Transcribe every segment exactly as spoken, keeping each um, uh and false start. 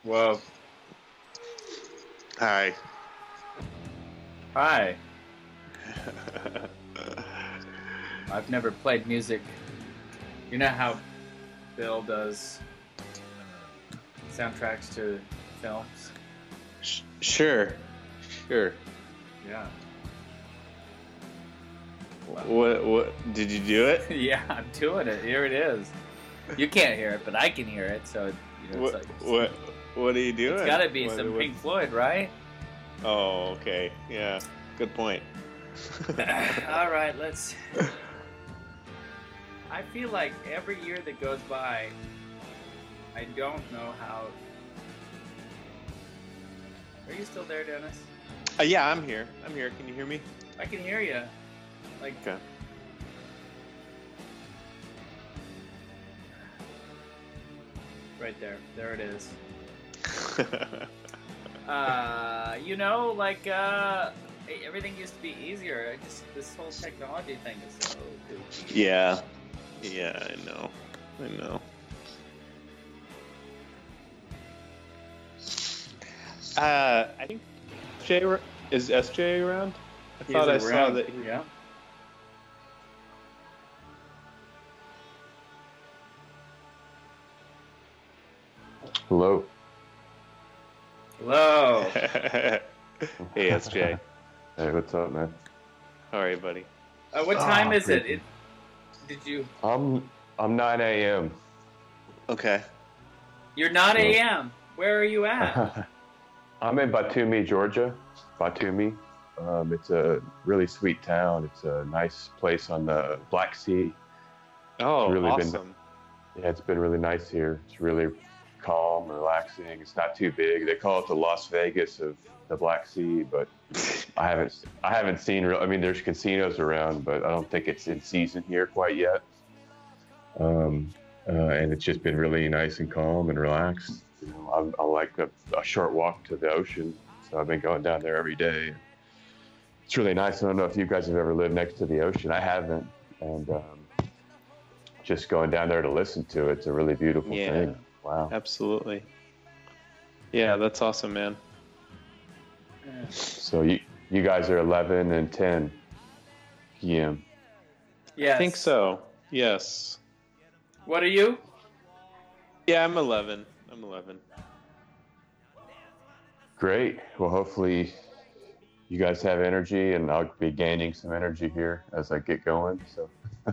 Whoa. Hi. Hi. I've never played music. You know how Bill does soundtracks to films? Sh- sure. Sure. Yeah. What? What? Did you do it? Yeah, I'm doing it. Here it is. You can't hear it, but I can hear it. So you know, What? it's like, What? What are you doing? It's got to be what, some what? Pink Floyd, right? Oh, okay. Yeah. Good point. All right, let's. I feel like every year that goes by, I don't know how. Are you still there, Dennis? Uh, yeah, I'm here. I'm here. Can you hear me? I can hear you. Like. Okay. Right there. There it is. uh, you know, like, uh, everything used to be easier. I just, this whole technology thing is so goofy. Yeah. Yeah, I know. I know. Uh, I think Jay is S J around? I He thought I is saw around. that. He... Yeah. Hello. Hello. Hey, S J. Hey, what's up, man? How are you, buddy? Uh, what time Oh, is it? pretty. it? Did you? I'm I'm nine a.m. Okay. You're not So- A M. Where are you at? I'm in Batumi, Georgia. Batumi. Um, it's a really sweet town. It's a nice place on the Black Sea. Oh, really been- awesome. Yeah, it's been really nice here. It's really calm, relaxing. It's not too big. They call it the Las Vegas of the Black Sea, but I haven't I haven't seen. Real, I mean, there's casinos around, but I don't think it's in season here quite yet. Um, uh, and it's just been really nice and calm and relaxed. You know, I, I like a, a short walk to the ocean, so I've been going down there every day. It's really nice. I don't know if you guys have ever lived next to the ocean. I haven't, and um, just going down there to listen to it, it's a really beautiful Yeah. thing. Wow. Absolutely. Yeah, that's awesome, man. Yeah. So you you guys are eleven and ten p m. Yes. I think so. Yes. What are you? Yeah, I'm eleven. I'm eleven. Great. Well, hopefully you guys have energy, and I'll be gaining some energy here as I get going. So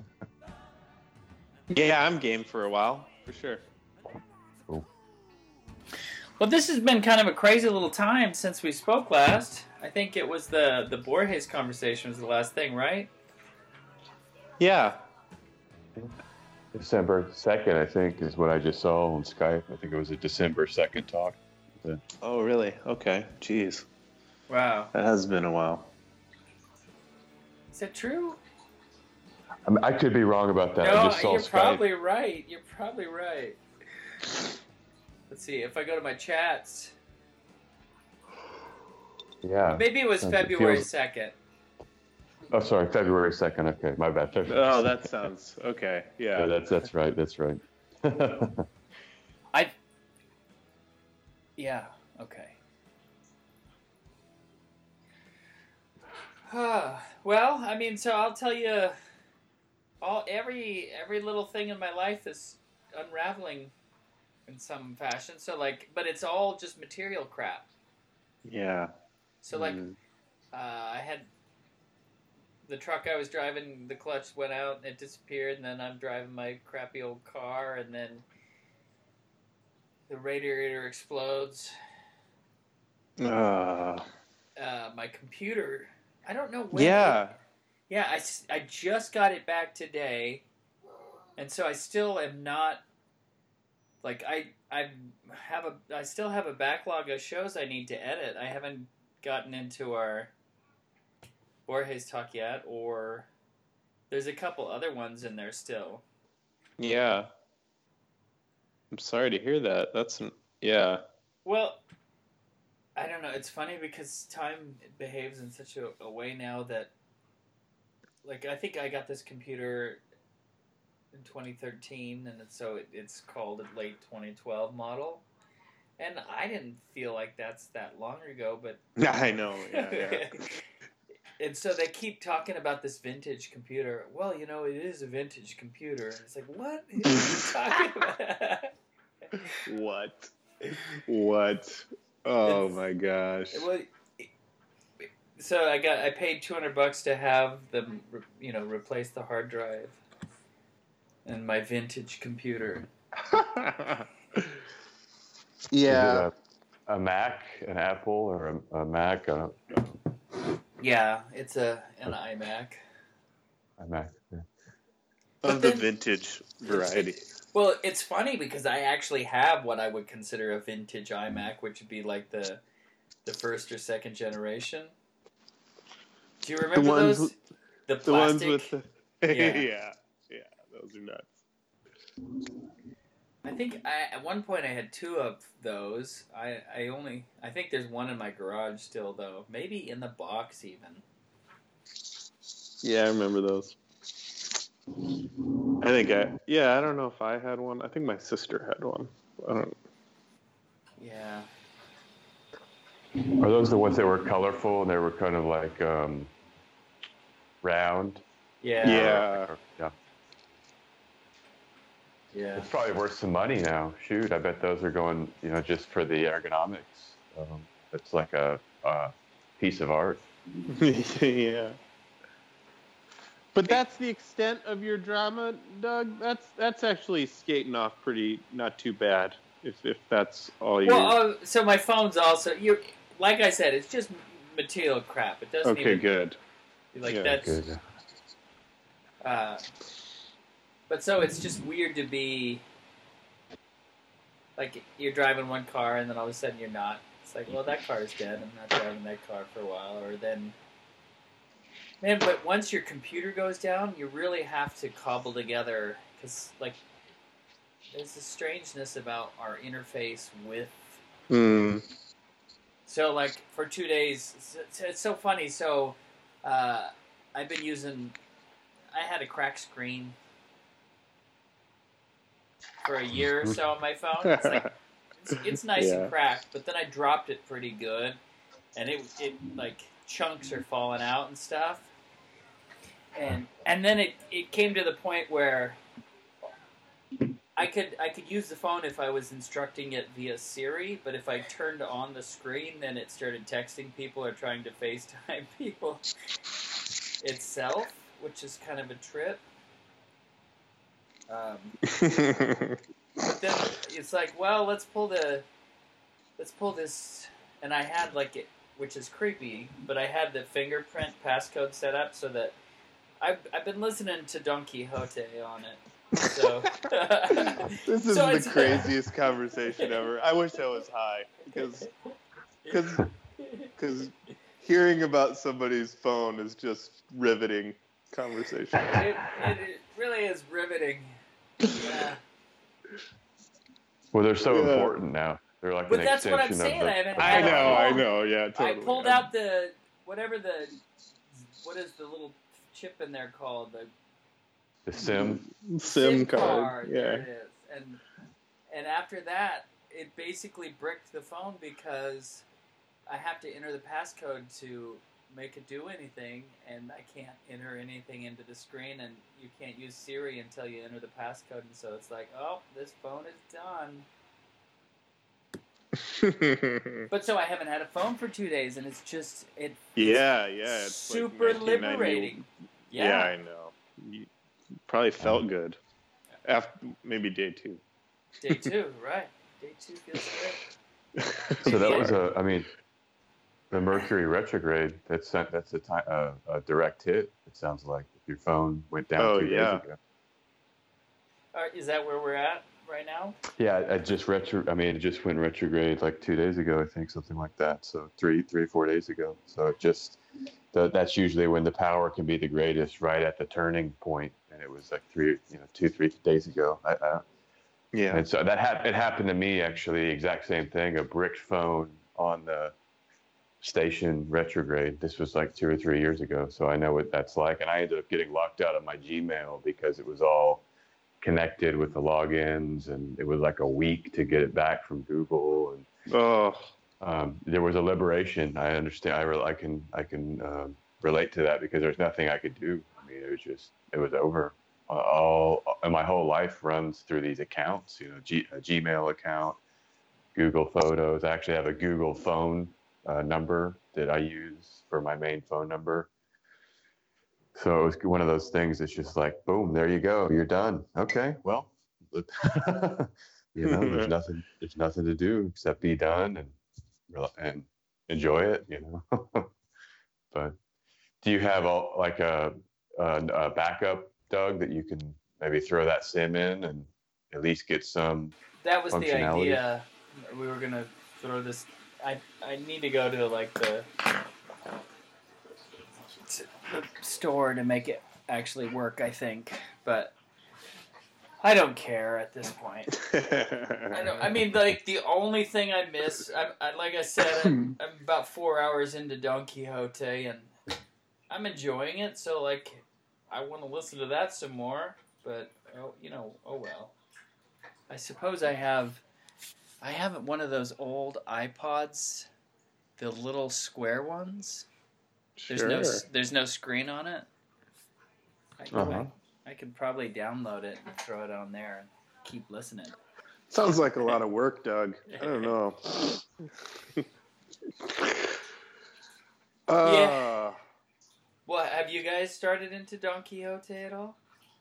Yeah, I'm game for a while, for sure. cool. Well, this has been kind of a crazy little time since we spoke last. I think it was the the Borges conversation was the last thing, right? Yeah. December second, I think, is what I just saw on Skype. I think it was a December second talk. Oh, really? Okay. Jeez. Wow. That has been a while. Is that true? I, mean, I could be wrong about that. I No, just saw you're Skype. probably right. You're probably right. Let's see. If I go to my chats, Yeah. maybe it was Sounds- it February feels- second. Oh, sorry, February second. Okay, my bad. February Oh, second. that sounds okay. Yeah, Yeah. that's that's right. That's right. I. Yeah. Okay. Well, I mean, so I'll tell you, all every every little thing in my life is unraveling in some fashion. So like, but it's all just material crap. Yeah. So like, Mm. uh, I had the truck I was driving, the clutch went out and it disappeared, and then I'm driving my crappy old car, and then the radiator explodes. Uh, Uh, my computer, I don't know when. yeah. It, yeah, I, s- I just got it back today, and so I still am not. Like I I have a I still have a backlog of shows I need to edit. I haven't gotten into our Borges talk yet, or there's a couple other ones in there still. Yeah. I'm sorry to hear that. That's yeah. Well, I don't know. It's funny because time behaves in such a, a way now that, like, I think I got this computer in twenty thirteen, and it's, so it, it's called a late twenty twelve model. And I didn't feel like that's that long ago, but I know. Yeah, yeah. and so they keep talking about this vintage computer. Well, you know, it is a vintage computer. And it's like, what are you talking about? What? What? Oh It's- my gosh. Well, so I got I paid two hundred bucks to have them, you know, replace the hard drive in my vintage computer. Yeah. Is it a, a Mac, an Apple, or a, a Mac? A, Yeah, it's a an iMac. a Mac. Yeah. Of But the then- vintage variety. Well, it's funny because I actually have what I would consider a vintage iMac, which would be like the the first or second generation. Do you remember ones those? with- The The ones plastic. with the. Yeah. yeah. Yeah. Those are nuts. I think I, at one point I had two of those. I, I only I think there's one in my garage still though. Maybe in the box even. Yeah, I remember those. I think I. Yeah, I don't know if I had one. I think my sister had one. I don't. Yeah. Are those the ones that were colorful and they were kind of like um, round? Yeah. Yeah. Yeah. Yeah. It's probably worth some money now. Shoot, I bet those are going, you know, just for the ergonomics. Um, it's like a, a piece of art. Yeah. But that's the extent of your drama, Doug. That's that's actually skating off pretty not too bad. If if that's all you. Well, uh, so my phone's also you. Like I said, it's just material crap. It doesn't okay, even good. like Yeah, that's. Good. Uh, but so it's just weird to be like you're driving one car and then all of a sudden you're not. It's like, well, that car is dead. I'm not driving that car for a while. Or then, man, but once your computer goes down, you really have to cobble together because like there's a strangeness about our interface with. Hmm. So like for two days, it's, it's so funny. So uh, I've been using. I had a cracked screen for a year or so on my phone. It's like it's, it's nice Yeah. and cracked, but then I dropped it pretty good, and it it like chunks are falling out and stuff. And and then it, it came to the point where I could I could use the phone if I was instructing it via Siri, but if I turned on the screen, then it started texting people or trying to FaceTime people itself, which is kind of a trip. Um, but then it's like, well, let's pull the, let's pull this, and I had like it, which is creepy, but I had the fingerprint passcode set up so that I've I've been listening to Don Quixote on it, so This is So the it's- craziest conversation ever. I wish I was high because because because hearing about somebody's phone is just riveting conversation. it, it, it really is riveting. Yeah. Well, they're so Yeah. important now. They're like But an that's what I'm extension saying. of the. I haven't the I had a know, I phone. know, yeah, totally. I pulled out the whatever the what is the little chip in there called the the sim. SIM card. There Yeah. it is. And and after that, it basically bricked the phone because I have to enter the passcode to make it do anything, and I can't enter anything into the screen, and you can't use Siri until you enter the passcode, and so it's like, oh, this phone is done. But so I haven't had a phone for two days, and it's just it. yeah, yeah. It's super like nineteen ninety. liberating. Yeah. Yeah. I know. You probably felt good. After maybe day two. Day two, right? Day two feels good. So that Yeah. was a. I mean, the Mercury retrograde. That's that's a time uh, a direct hit. It sounds like if your phone went down Oh, two yeah. days ago. All right, is that where we're at right now? Yeah, I just retro. I mean, it just went retrograde like two days ago. I think something like that. So three, three, four days ago. So it just the, that's usually when the power can be the greatest, right at the turning point. And it was like three, you know, two, three days ago. I, I, Yeah. and so that happened. It happened to me actually. Exact same thing. A bricked phone on the station retrograde. This was like two or three years ago. So I know what that's like. And I ended up getting locked out of my Gmail because it was all connected with the logins, and it was like a week to get it back from Google. And Oh, um, there was a liberation. I understand. I, re- I can I can um, relate to that because there's nothing I could do. I mean, it was just it was over. Uh, all and my whole life runs through these accounts. You know, G, a Gmail account, Google Photos. I actually have a Google phone uh, number that I use for my main phone number. So it was one of those things. It's just like, boom, there you go. You're done. Okay, well, you know, there's nothing, there's nothing to do except be done and and enjoy it. You know. But do you have a, like a, a, a backup, Doug, that you can maybe throw that sim in and at least get some? That was the functionality? idea. We were gonna throw this. I I need to go to like the, the store to make it actually work. I think, but I don't care at this point. I don't. I mean, like the only thing I miss. I, I like I said, I'm, I'm about four hours into Don Quixote, and I'm enjoying it. So like, I want to listen to that some more. But oh, you know, oh well. I suppose I have. I have one of those old iPods, the little square ones. sure. There's no there's no screen on it. I, Uh-huh. I, I could probably download it and throw it on there and keep listening. Sounds like a lot of work, Doug. I don't know. uh, Yeah. Well, have you guys started into Don Quixote at all?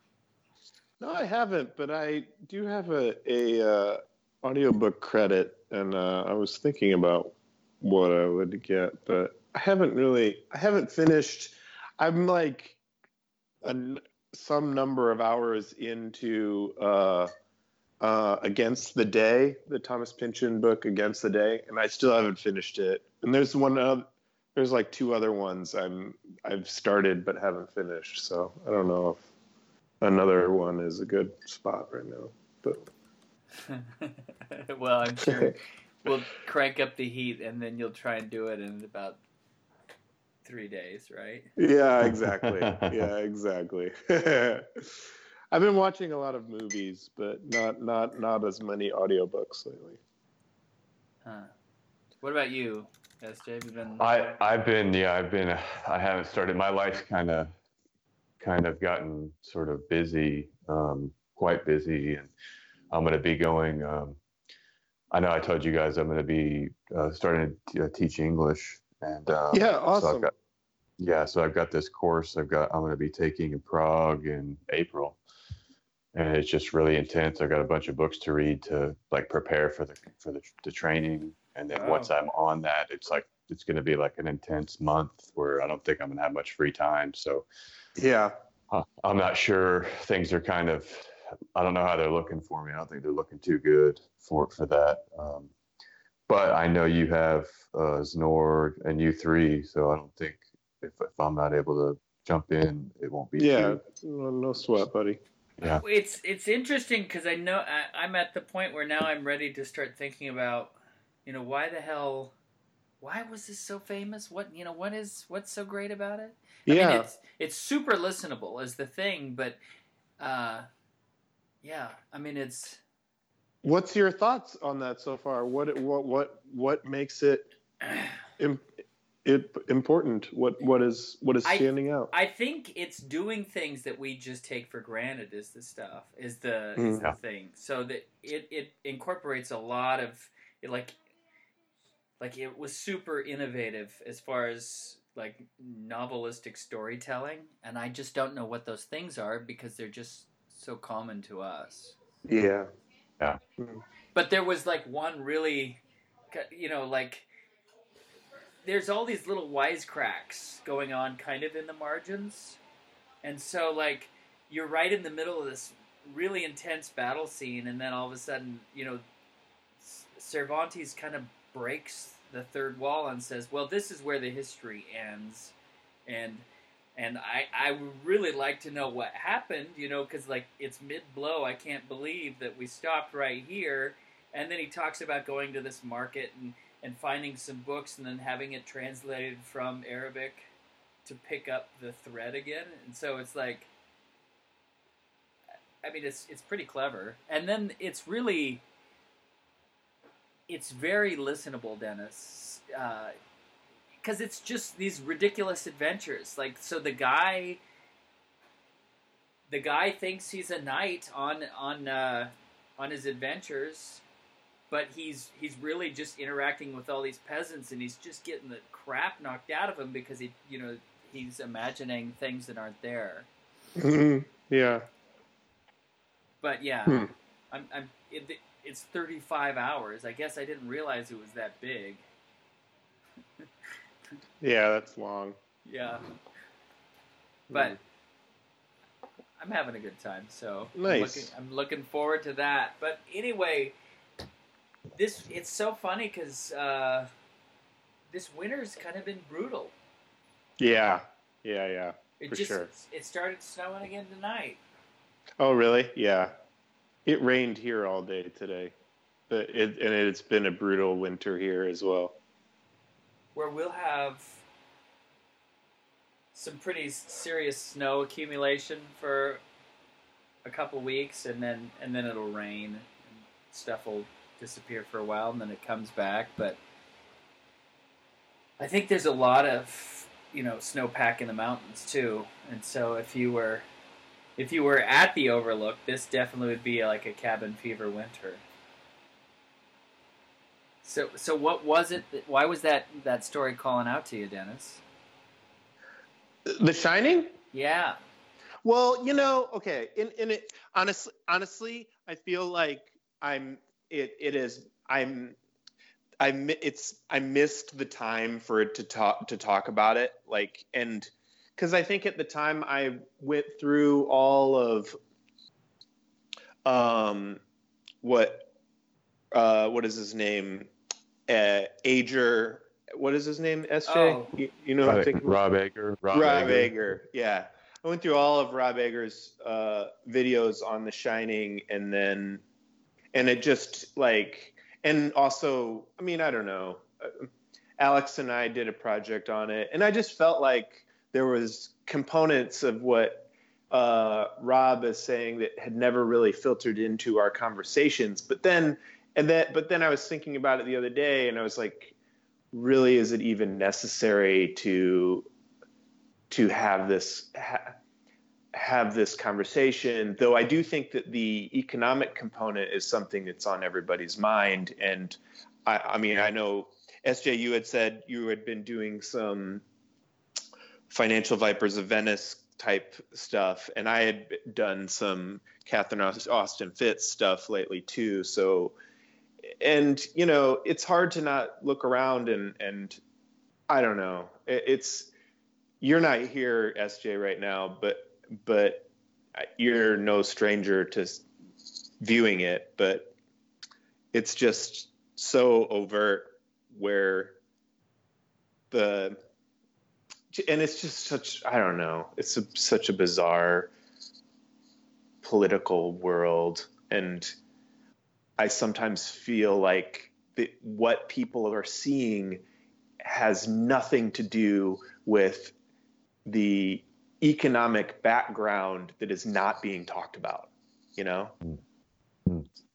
No, I haven't, but I do have a, a uh, audiobook credit, and uh, I was thinking about what I would get, but I haven't really, I haven't finished. I'm like a, some number of hours into uh, uh, Against the Day, the Thomas Pynchon book Against the Day, and I still haven't finished it. And there's one, uh, there's like two other ones I'm I've started but haven't finished, so I don't know if another one is a good spot right now, but Well, I'm sure we'll crank up the heat, and then you'll try and do it in about three days, right? yeah, exactly. Yeah, exactly. I've been watching a lot of movies, but not not not as many audiobooks lately. Huh. What about you, S J? Have you been? I I've been yeah I've been I haven't started. My life's kind of kind of gotten sort of busy, um, quite busy, and I'm going to be going. Um, I know I told you guys I'm going to be uh, starting to uh, teach English, and um, Yeah, So awesome. I've got, yeah, so I've got this course I've got I'm going to be taking in Prague in April, and it's just really intense. I've got a bunch of books to read to like prepare for the for the, the training, and then Wow. once I'm on that, it's like it's going to be like an intense month where I don't think I'm going to have much free time. So Yeah. uh, I'm not sure. Things are kind of, I don't know how they're looking for me. I don't think they're looking too good for for that. Um, but I know you have uh, Znorg and you three, so I don't think if if I'm not able to jump in, it won't be. Yeah. too- No, no sweat, buddy. Yeah. It's it's interesting because I know I, I'm at the point where now I'm ready to start thinking about, you know, why the hell, why was this so famous? What you know, what is what's so great about it? I Yeah. mean, it's it's super listenable is the thing, but uh, yeah, I mean it's. What's your thoughts on that so far? What what what what makes it im- it important? What what is what is I- standing out? I think it's doing things that we just take for granted is the stuff is the is Mm. the thing. So that it, it incorporates a lot of it, like like it was super innovative as far as like novelistic storytelling, and I just don't know what those things are because they're just so common to us. Yeah. But there was like one really, you know, like there's all these little wisecracks going on kind of in the margins. And so, like, you're right in the middle of this really intense battle scene, and then all of a sudden, you know, Cervantes kind of breaks the third wall and says, well, this is where the history ends. And and I, I would really like to know what happened, you know, because, like, it's mid-blow. I can't believe that we stopped right here. And then he talks about going to this market and, and finding some books and then having it translated from Arabic to pick up the thread again. And so it's like, I mean, it's it's pretty clever, and then it's really, it's very listenable, Dennis, because uh, it's just these ridiculous adventures. Like, so the guy, the guy thinks he's a knight on on uh, on his adventures, but he's he's really just interacting with all these peasants, and he's just getting the crap knocked out of him because he, you know, he's imagining things that aren't there. Mm-hmm. Yeah. But yeah, hmm. I'm, I'm it, it's thirty-five hours. I guess I didn't realize it was that big. Yeah, that's long. Yeah. But I'm having a good time, so nice. I'm looking, I'm looking forward to that. But anyway, this it's so funny because uh, this winter's kind of been brutal. Yeah, yeah, yeah. It for just sure. It started snowing again tonight. Oh, really? Yeah. It rained here all day today, but it and it's been a brutal winter here as well. Where we'll have some pretty serious snow accumulation for a couple weeks, and then and then it'll rain, and stuff will disappear for a while, and then it comes back. But I think there's a lot of, you know, snowpack in the mountains too, and so if you were if you were at the Overlook, this definitely would be like a cabin fever winter. So, so what was it? That, why was that that story calling out to you, Dennis? The Shining? Yeah. Well, you know, okay. In in it, honestly, honestly, I feel like I'm. It it is. I'm. I it's. I missed the time for it to talk to talk about it. Like, and because I think at the time I went through all of. Um, what. Uh, what is his name? Uh, Ager. What is his name? S J. Oh. You, you know, Rob, I think Rob Ager. Rob, Rob Ager. Ager. Yeah, I went through all of Rob Ager's uh, videos on The Shining, and then, and it just like, and also, I mean, I don't know. Alex and I did a project on it, and I just felt like there was components of what uh, Rob is saying that had never really filtered into our conversations. But then, and then, but then I was thinking about it the other day, and I was like, really, is it even necessary to to have this ha, have this conversation? Though I do think that the economic component is something that's on everybody's mind. And I, I mean, I know S J, you had said you had been doing some Financial Vipers of Venice type stuff, and I had done some Catherine Austin Fitts stuff lately too. So. And, you know, it's hard to not look around and, and I don't know. It, it's, you're not here, S J, right now, but, but you're no stranger to viewing it, but it's just so overt where the, and it's just such, I don't know, it's a, such a bizarre political world. And I sometimes feel like the, what people are seeing has nothing to do with the economic background that is not being talked about, you know? Mm-hmm.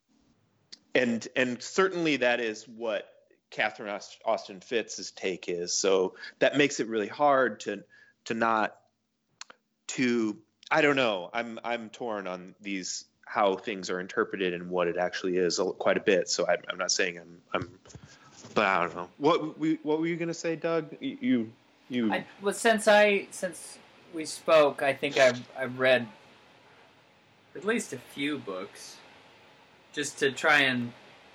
And and certainly that is what Catherine Austin Fitts' take is. So that makes it really hard to to not to I don't know. I'm I'm torn on these how things are interpreted and what it actually is quite a bit. So I, I'm not saying I'm, I'm, but I don't know. What we, what were you going to say, Doug? You, you. I, well, since I, since we spoke, I think I've, I've read at least a few books just to try and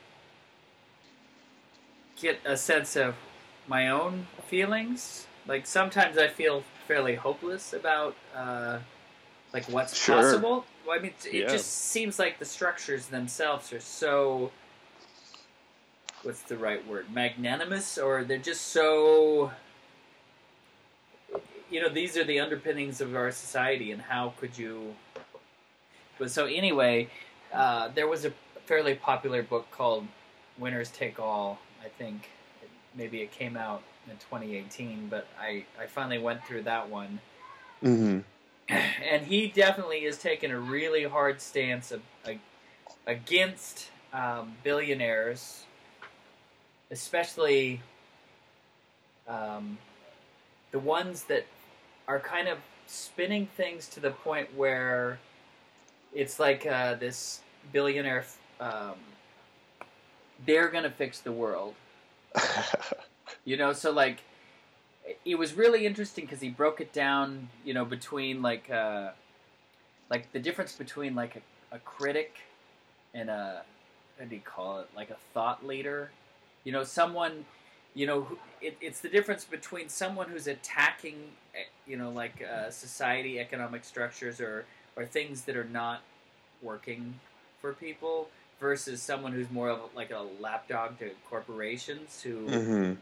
get a sense of my own feelings. Like sometimes I feel fairly hopeless about, uh, like what's sure. possible. Well, I mean, it yeah. just seems like the structures themselves are so, what's the right word, magnanimous, or they're just so, you know, these are the underpinnings of our society, and how could you, but so anyway, uh, there was a fairly popular book called Winners Take All, I think, maybe it came out in twenty eighteen, but I, I finally went through that one, mm-hmm. and he definitely is taking a really hard stance of, uh, against um, billionaires, especially um, the ones that are kind of spinning things to the point where it's like uh, this billionaire, um, they're going to fix the world. You know, so like, it was really interesting because he broke it down, you know, between like, uh, like the difference between like a, a critic and a, what do you call it, like a thought leader. You know, someone, you know, who, it, it's the difference between someone who's attacking, you know, like uh, society, economic structures, or or things that are not working for people, versus someone who's more of like a lapdog to corporations who. Mm-hmm.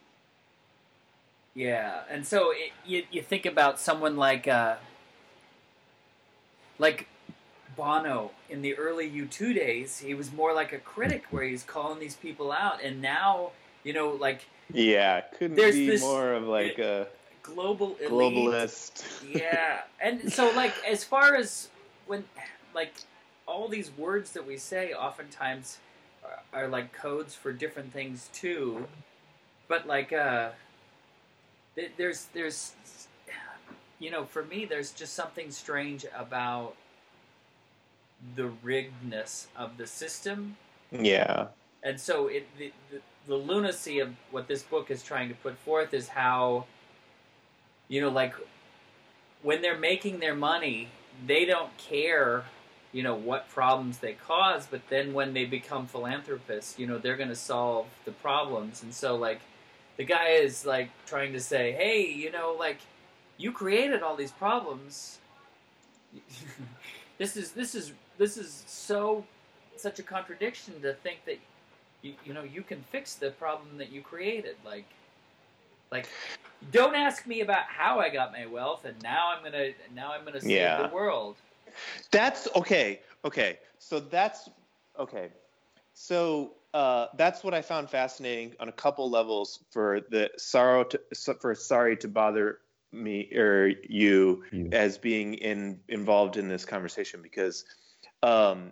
Yeah, and so it, you you think about someone like uh, like Bono in the early U two days. He was more like a critic, where he's calling these people out, and now you know, like yeah, couldn't there's be this more of like a global elite. globalist. Yeah, and so like as far as when like all these words that we say, oftentimes are, are like codes for different things too, but like. Uh, There's, there's, you know, for me, there's just something strange about the riggedness of the system. Yeah. And so it, the, the, the lunacy of what this book is trying to put forth is how, you know, like, when they're making their money, they don't care, you know, what problems they cause, but then when they become philanthropists, you know, they're going to solve the problems. And so, like, the guy is, like, trying to say, hey, you know, like, you created all these problems. this is, this is, this is so, such a contradiction to think that, you, you know, you can fix the problem that you created. Like, like, don't ask me about how I got my wealth, and now I'm going to, now I'm going to save Yeah. the world. That's, okay, okay. So that's, okay. So... Uh, that's what I found fascinating on a couple levels for the sorrow to, for sorry to bother me or you you. as being in involved in this conversation, because um,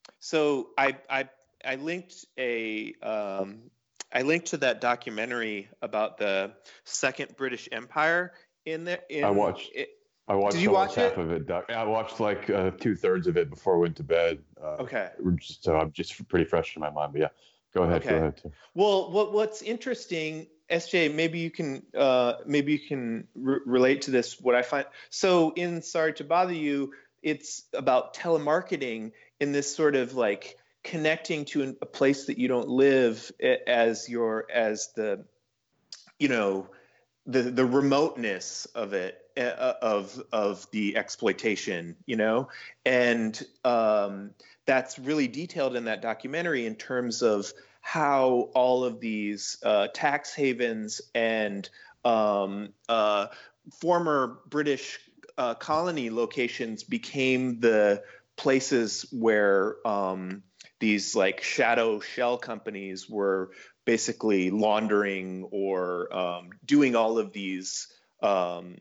so I I I linked a um, I linked to that documentary about the Second British Empire in there. In, I watched. It, I watched did you watch half it? of it. Doc. I watched like uh, two thirds of it before I went to bed. Uh, okay. Just, so I'm just pretty fresh in my mind. But yeah. Go ahead. Okay. Go ahead. Too. Well, what what's interesting, S J, maybe you can uh, maybe you can re- relate to this. What I find so in Sorry to Bother You, it's about telemarketing in this sort of like connecting to a place that you don't live as your as the you know the the remoteness of it uh, of of the exploitation, you know, and um, that's really detailed in that documentary in terms of how all of these uh, tax havens and um, uh, former British uh, colony locations became the places where um, these like shadow shell companies were basically laundering or um, doing all of these um,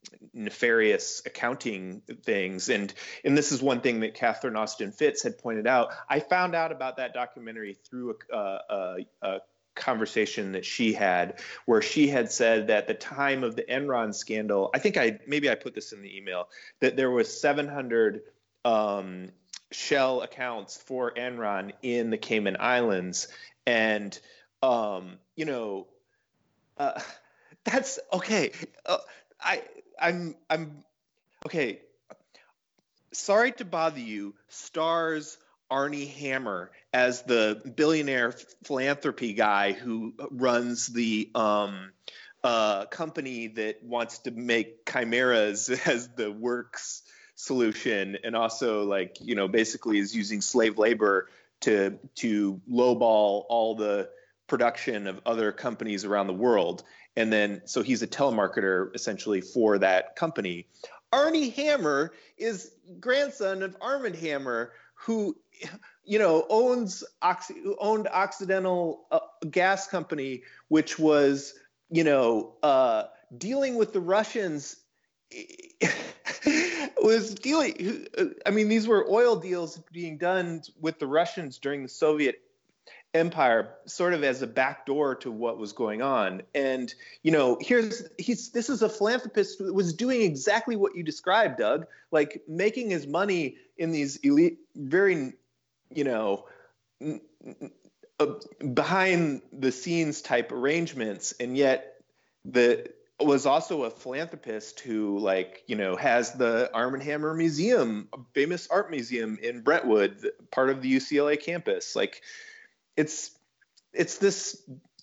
nefarious accounting things. And and this is one thing that Catherine Austin Fitts had pointed out. I found out about that documentary through a, a, a conversation that she had, where she had said that at the time of the Enron scandal, I think I maybe I put this in the email, that there was seven hundred um, shell accounts for Enron in the Cayman Islands. And, um, you know, uh, that's okay. Uh, I, I'm, I'm okay. Sorry to Bother You stars Arnie Hammer as the billionaire philanthropy guy who runs the um, uh, company that wants to make chimeras as the works solution, and also, like, you know, basically is using slave labor to to lowball all the production of other companies around the world. And then so he's a telemarketer essentially for that company. Arnie Hammer is grandson of Armand Hammer, who, you know, owns who owned Occidental uh, Gas Company, which was, you know, uh, dealing with the Russians was dealing. I mean, these were oil deals being done with the Russians during the Soviet Empire, sort of as a backdoor to what was going on. And you know, here's he's this is a philanthropist who was doing exactly what you described, Doug, like making his money in these elite, very, you know, uh, behind the scenes type arrangements, and yet the was also a philanthropist who, like, you know, has the Arm and Hammer Museum, a famous art museum in Brentwood, part of the U C L A campus. Like, it's it's this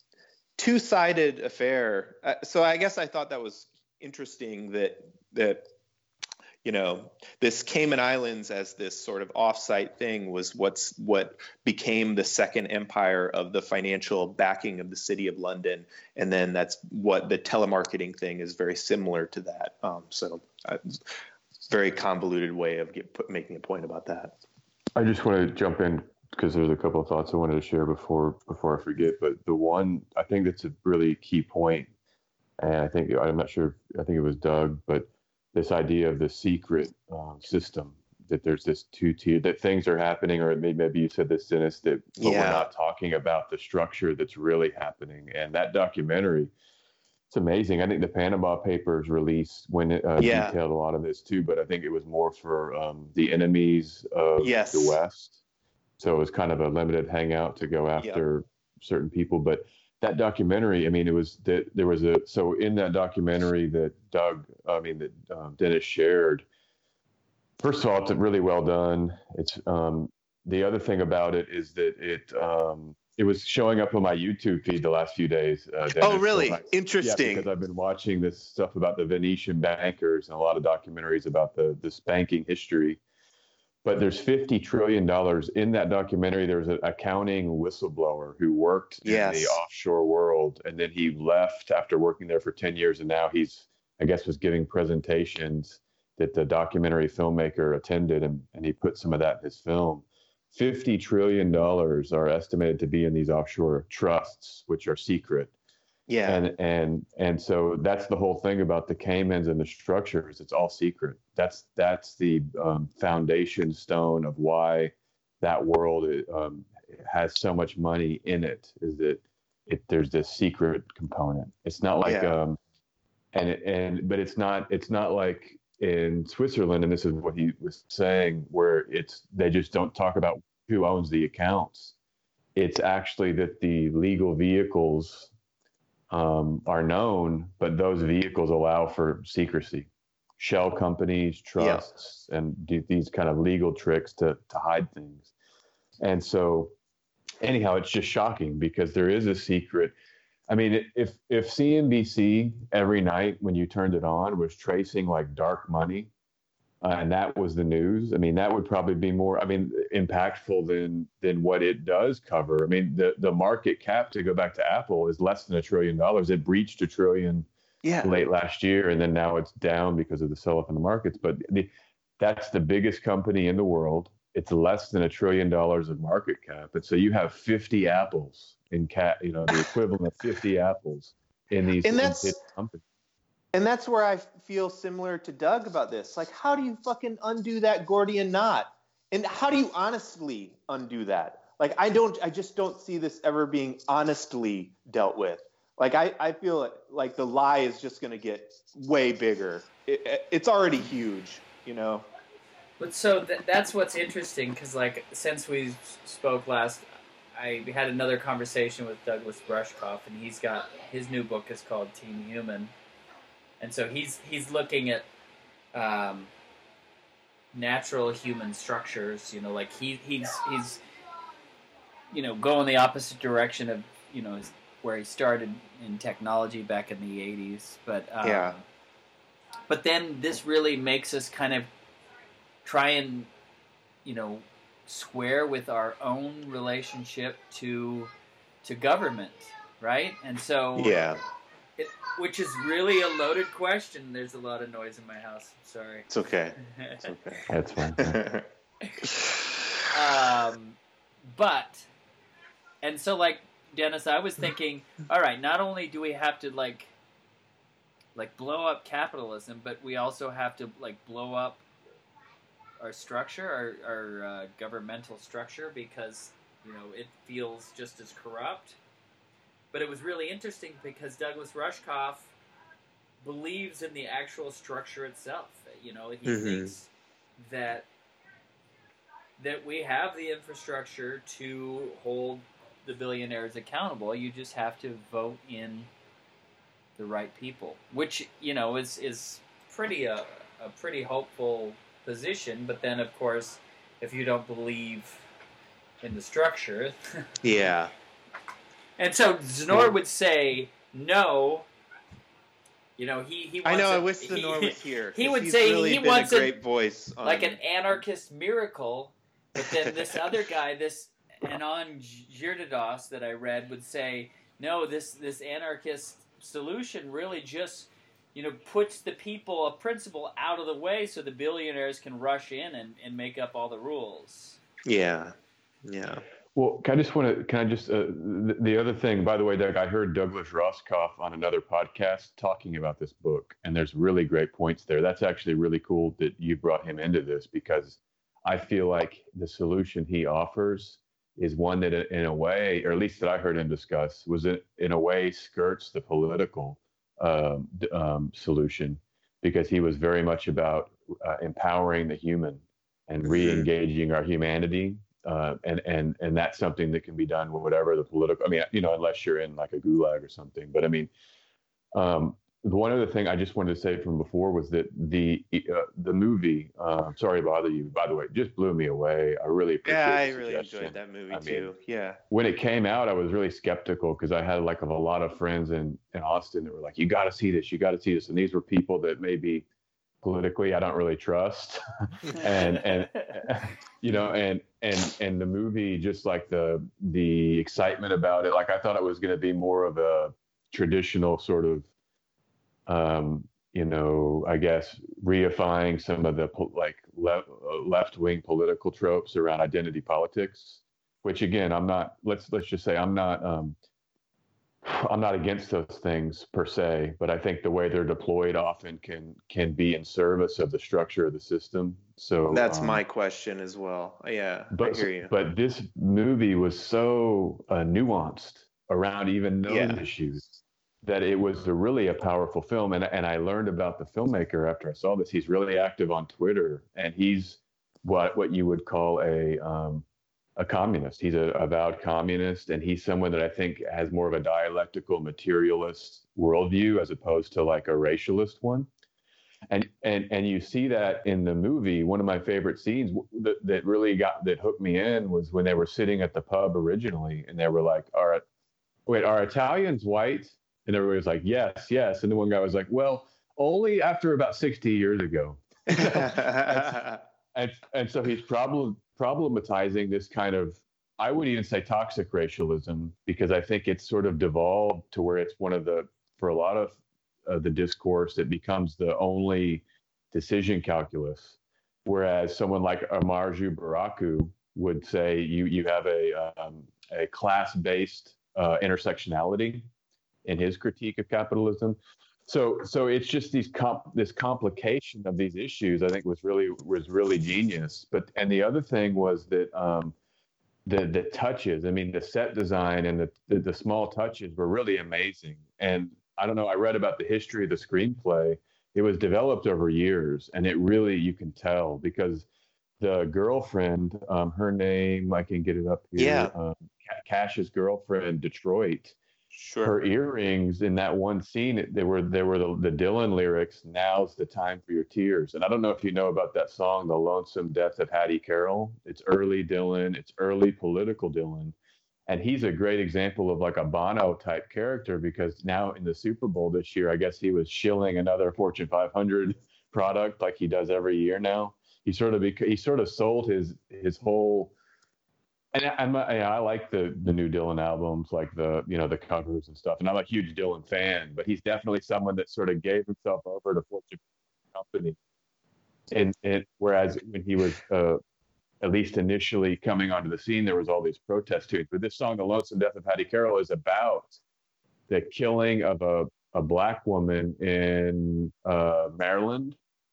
two-sided affair. Uh, so I guess I thought that was interesting that that you know, this Cayman Islands as this sort of off-site thing was what's what became the second empire of the financial backing of the city of London, and then that's what the telemarketing thing is very similar to that. Um, so, uh, very convoluted way of get, put, making a point about that. I just want to jump in because there's a couple of thoughts I wanted to share before before I forget. But the one I think that's a really key point, and I think I'm not sure. I think it was Doug, but this idea of the secret um, system, that there's this two tier, that things are happening, or maybe, maybe you said this, Dennis, that but Yeah. we're not talking about the structure that's really happening. And that documentary, it's amazing. I think the Panama Papers release when it uh, Yeah. detailed a lot of this too, but I think it was more for um, the enemies of Yes. the West. So it was kind of a limited hangout to go after certain people. But that documentary, I mean, it was that there was a, so in that documentary that Doug, I mean, that um, Dennis shared, first of all, it's really well done. It's, um, the other thing about it is that it, um, it was showing up on my YouTube feed the last few days. Uh, Dennis. Oh, really? So I, Interesting. Yeah, because I've been watching this stuff about the Venetian bankers and a lot of documentaries about the this banking history. But there's fifty trillion dollars in that documentary. There was an accounting whistleblower who worked Yes. in the offshore world, and then he left after working there for ten years, and now he's, I guess, was giving presentations that the documentary filmmaker attended, and, and he put some of that in his film. fifty trillion dollars are estimated to be in these offshore trusts, which are secret. Yeah. And and and so that's the whole thing about the Caymans and the structures. It's all secret. That's that's the um, foundation stone of why that world um, has so much money in it. Is that it? There's this secret component. It's not like Yeah. um, and it, and but it's not it's not like in Switzerland. And this is what he was saying, where it's they just don't talk about who owns the accounts. It's actually that the legal vehicles Um, are known, but those vehicles allow for secrecy. Shell companies, trusts, yeah. and do these kind of legal tricks to to hide things. And so, anyhow, it's just shocking because there is a secret. I mean, if if C N B C every night when you turned it on was tracing like dark money, uh, and that was the news, I mean, that would probably be more, I mean, impactful than than what it does cover. I mean, the, the market cap, to go back to Apple, is less than a trillion dollars. It breached a trillion Yeah. late last year, and then now it's down because of the sell-off in the markets. But the, that's the biggest company in the world. It's less than a trillion dollars of market cap. And so you have fifty apples in cat, you know, the equivalent of fifty apples in these And that's- in companies. And that's where I feel similar to Doug about this. Like, how do you fucking undo that Gordian knot? And how do you honestly undo that? Like, I don't, I just don't see this ever being honestly dealt with. Like, I, I feel like, like the lie is just going to get way bigger. It, it's already huge, you know? But so th- that's what's interesting, because, like, since we spoke last, I had another conversation with Douglas Brushkoff, and he's got, his new book is called Team Human. And so he's he's looking at um, natural human structures, you know, like he he's he's you know going the opposite direction of you know where he started in technology back in the eighties, but um, Yeah. But then this really makes us kind of try and you know square with our own relationship to to government, right? And so Yeah. It, which is really a loaded question. There's a lot of noise in my house. Sorry. It's okay. It's okay. That's fine. um, but, and so like, Dennis, I was thinking, all right, not only do we have to like, like blow up capitalism, but we also have to like blow up our structure, our, our uh, governmental structure, because you know it feels just as corrupt. But it was really interesting because Douglas Rushkoff believes in the actual structure itself. You know, he mm-hmm. thinks that that we have the infrastructure to hold the billionaires accountable. You just have to vote in the right people, which, you know, is is pretty a, a pretty hopeful position. But then, of course, if you don't believe in the structure, yeah. And so Znor would say no. You know, he, he wants I know. A, I wish Znor was here. He would he's say really he been wants a great a, voice, on... like an anarchist miracle. But then this other guy, this Anon Girdados that I read, would say no. This this anarchist solution really just, you know, puts the people, a principle, out of the way so the billionaires can rush in and, and make up all the rules. Yeah, yeah. Well, can I just want to, can I just, uh, the, the other thing, by the way, Doug, I heard Douglas Rushkoff on another podcast talking about this book, and there's really great points there. That's actually really cool that you brought him into this, because I feel like the solution he offers is one that in a way, or at least that I heard him discuss, was in, in a way skirts the political um, um, solution, because he was very much about uh, empowering the human and re-engaging our humanity. Uh, and, and, and that's something that can be done with whatever the political, I mean, you know, unless you're in like a gulag or something. But I mean, um, one other thing I just wanted to say from before was that the uh, the movie, uh, sorry to bother you, by the way, just blew me away. I really appreciate Yeah, I the really suggestion. enjoyed that movie I too. mean, yeah. When it came out, I was really skeptical because I had like a lot of friends in, in Austin that were like, you got to see this, you got to see this. And these were people that maybe politically I don't really trust. and, and, you know, and, and, and the movie, just like the, the excitement about it, like I thought it was going to be more of a traditional sort of, um, you know, I guess reifying some of the like le- left-wing political tropes around identity politics, which again, I'm not, let's, let's just say I'm not, um, I'm not against those things per se, but I think the way they're deployed often can can be in service of the structure of the system. So that's um, my question as well. Yeah, but, I hear you. But this movie was so uh, nuanced around even those yeah. issues that it was a really a powerful film. And and I learned about the filmmaker after I saw this. He's really active on Twitter, and he's what what you would call a um, a communist. He's a avowed communist, and he's someone that I think has more of a dialectical materialist worldview as opposed to like a racialist one. And and and you see that in the movie. One of my favorite scenes that, that really got that hooked me in was when they were sitting at the pub originally, and they were like, "All right, wait, are Italians white?" And everybody was like, "Yes, yes." And the one guy was like, "Well, only after about sixty years ago." and, and and so he's probably problematizing this kind of, I wouldn't even say toxic racialism, because I think it's sort of devolved to where it's one of the, for a lot of uh, the discourse, it becomes the only decision calculus. Whereas someone like Amarju Baraku would say you you have a um, a class-based uh, intersectionality in his critique of capitalism. So, so it's just these comp, this complication of these issues, I think was really, was really genius. But, and the other thing was that, um, the, the touches, I mean, the set design and the, the, the small touches were really amazing. And I don't know, I read about the history of the screenplay. It was developed over years, and it really, you can tell, because the girlfriend, um, her name, I can get it up here. Yeah. Um, Cash's girlfriend, Detroit. Sure. Her earrings in that one scene, they were they were the, the Dylan lyrics, "Now's the time for your tears." And I don't know if you know about that song, "The Lonesome Death of Hattie Carroll." It's early Dylan, it's early political Dylan. And he's a great example of like a Bono type character, because now in the Super Bowl this year, I guess he was shilling another Fortune five hundred product like he does every year now. He sort of he sort of sold his his whole. And I, I'm, I, I like the the new Dylan albums, like the, you know, the covers and stuff. And I'm a huge Dylan fan, but he's definitely someone that sort of gave himself over to Fortune Company. And, and whereas when he was uh, at least initially coming onto the scene, there was all these protest tunes. But this song, "The Lonesome Death of Hattie Carroll," is about the killing of a, a black woman in uh, Maryland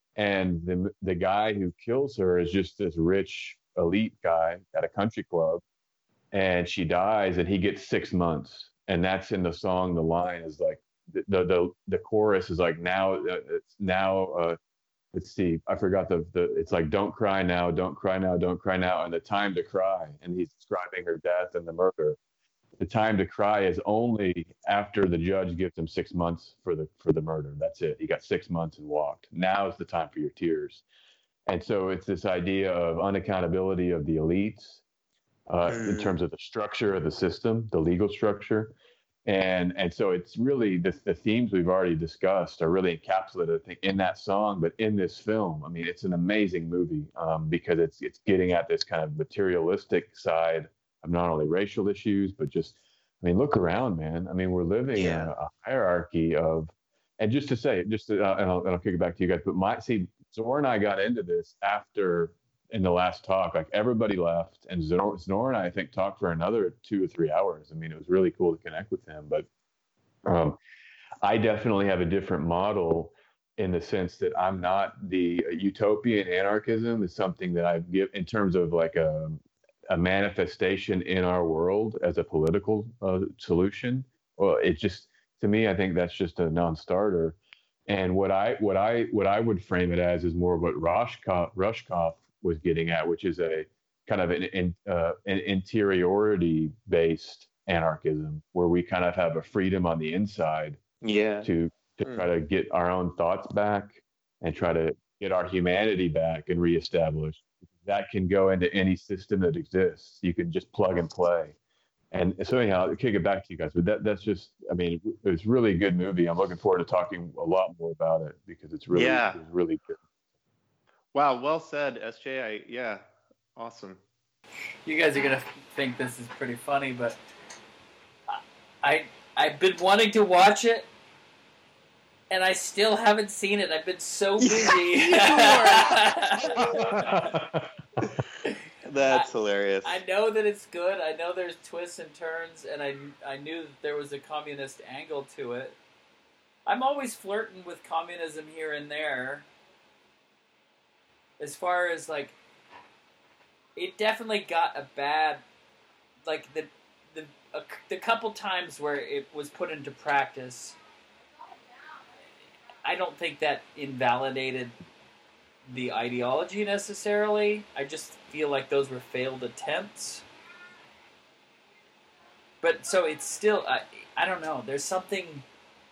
And the the guy who kills her is just this rich elite guy at a country club, and she dies, and he gets six months. And that's in the song. The line is like the the the chorus is like now uh, it's now. Uh, let's see, I forgot the the. It's like don't cry now, don't cry now, don't cry now, and the time to cry. And he's describing her death and the murder. The time to cry is only after the judge gives him six months for the for the murder. That's it. He got six months and walked. Now is the time for your tears. And so it's this idea of unaccountability of the elites uh, mm. in terms of the structure of the system, the legal structure. And and so it's really the, the themes we've already discussed are really encapsulated, I think, in that song, but in this film. I mean, it's an amazing movie um, because it's it's getting at this kind of materialistic side of not only racial issues, but just, I mean, look around, man. I mean, we're living yeah. in a, a hierarchy of, and just to say, just to, uh, and, I'll, and I'll kick it back to you guys, but my, see, Zor and I got into this after, in the last talk, like everybody left, and Zor, Zor and I, I think, talked for another two or three hours. I mean, it was really cool to connect with him, but um, I definitely have a different model in the sense that I'm not the uh, utopian anarchism is something that I've give in terms of like a, a manifestation in our world as a political uh, solution. Well, it just, to me, I think that's just a non-starter. And what I what I what I would frame it as is more of what Rushkoff, Rushkoff was getting at, which is a kind of an, an, uh, an interiority-based anarchism, where we kind of have a freedom on the inside yeah. to to mm. try to get our own thoughts back and try to get our humanity back and reestablish. That can go into any system that exists. You can just plug and play. And so anyhow, I'll kick it back to you guys. But that that's just, I mean, it's really a good movie. I'm looking forward to talking a lot more about it because it's really, yeah. it's really good. Wow, well said, S J. I, yeah, awesome. You guys are gonna think this is pretty funny, but I I've been wanting to watch it, and I still haven't seen it. I've been so busy. That's I, hilarious. I know that it's good. I know there's twists and turns, and I I knew that there was a communist angle to it. I'm always flirting with communism here and there. As far as, like, it definitely got a bad, like, the the a, the couple times where it was put into practice, I don't think that invalidated the ideology necessarily. I just feel like those were failed attempts. But, so it's still, I, I don't know, there's something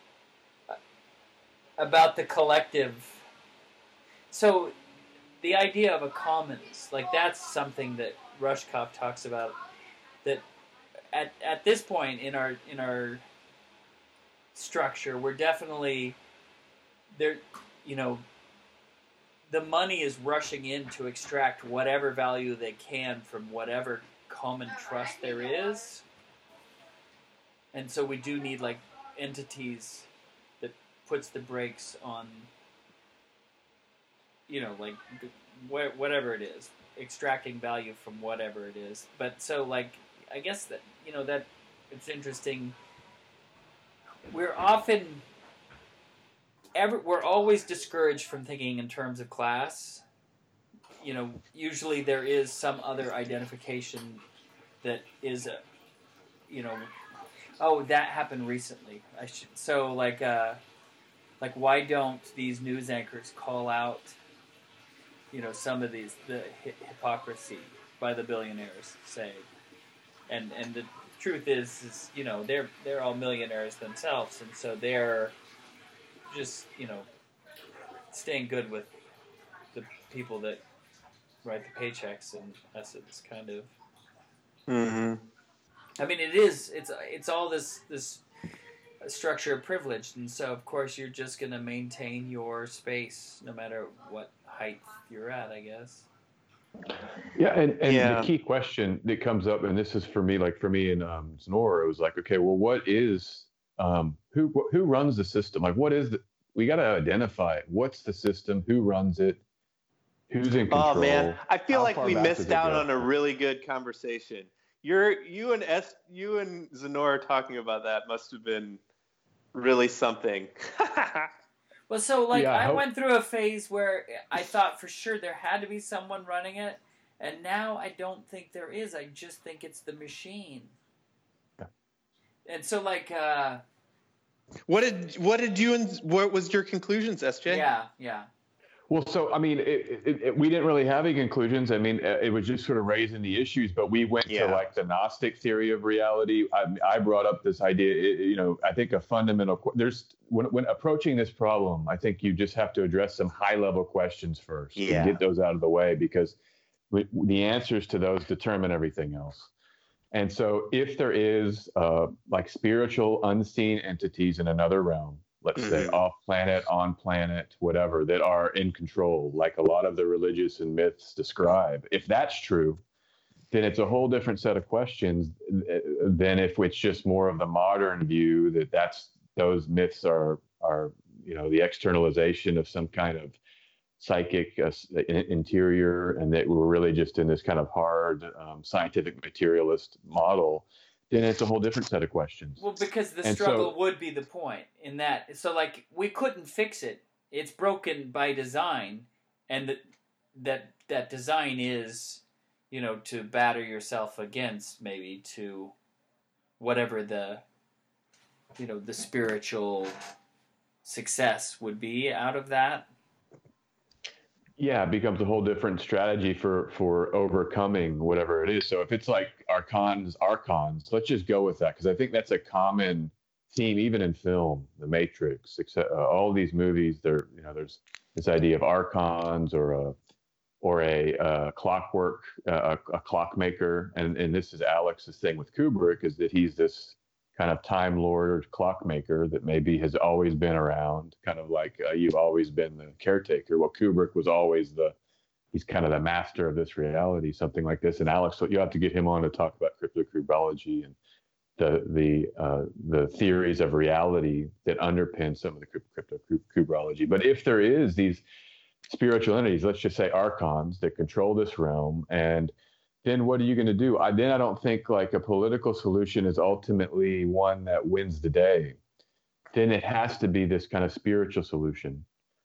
about the collective. So, the idea of a commons, like that's something that Rushkoff talks about. That at at this point in our in our structure, we're definitely there. You know, the money is rushing in to extract whatever value they can from whatever common trust there is, and so we do need like entities that puts the brakes on. You know, like, wh- whatever it is, extracting value from whatever it is. But so, like, I guess that, you know, that it's interesting. We're often, every, we're always discouraged from thinking in terms of class. You know, usually there is some other identification that is, a, you know, oh, that happened recently. I should, so, like, uh, like, why don't these news anchors call out, you know, some of these, the hi- hypocrisy by the billionaires, say. And and the truth is, is, you know, they're they're all millionaires themselves, and so they're just, you know, staying good with the people that write the paychecks, in essence, kind of. Mm-hmm. I mean, it is, it's it's all this, this structure of privilege, and so, of course, you're just going to maintain your space, no matter what height you're at, I guess. Yeah, and, and yeah. the key question that comes up, and this is for me, like for me and um, Znor, it was like, okay, well, what is, um, who who runs the system? Like, what is the, we got to identify it. What's the system? Who runs it? Who's in control? Oh, man, I feel How like we missed out go? on a really good conversation. You're, you and S, you and Znor talking about that must have been really something. Well, so like Yeah, I I hope- went through a phase where I thought for sure there had to be someone running it, and now I don't think there is. I just think it's the machine. Yeah. And so like uh What did what did you and what was your conclusions, S J? yeah, yeah. Well, so I mean, it, it, it, we didn't really have any conclusions. I mean, it was just sort of raising the issues, but we went Yeah. to like the Gnostic theory of reality. I, I brought up this idea. It, you know, I think a fundamental there's when when approaching this problem, I think you just have to address some high level questions first Yeah. and get those out of the way because we, the answers to those determine everything else. And so, if there is uh, like spiritual unseen entities in another realm, let's say Mhm. off planet, on planet, whatever, that are in control, like a lot of the religious and myths describe. If that's true, then it's a whole different set of questions than if it's just more of the modern view that that's those myths are are you know the externalization of some kind of psychic uh, interior, and that we're really just in this kind of hard um, scientific materialist model. Then it's a whole different set of questions. Well, because the And struggle so- would be the point in that. So, like, we couldn't fix it. It's broken by design, and that that that design is, you know, to batter yourself against maybe to whatever the, you know, the spiritual success would be out of that. Yeah, it becomes a whole different strategy for for overcoming whatever it is. So if it's like archons, archons, let's just go with that because I think that's a common theme even in film, The Matrix, except, uh, all these movies. There, you know, there's this idea of archons or a or a uh, clockwork, uh, a, a clockmaker, and and this is Alex's thing with Kubrick is that he's this kind of time lord clockmaker that maybe has always been around, kind of like uh, you've always been the caretaker. Well, Kubrick was always the, he's kind of the master of this reality, something like this. And Alex, so you have to get him on to talk about cryptocubrology and the the uh, the theories of reality that underpin some of the cryptocubrology. But if there is these spiritual entities, let's just say archons that control this realm, and then what are you going to do? I, then I don't think like a political solution is ultimately one that wins the day. Then it has to be this kind of spiritual solution.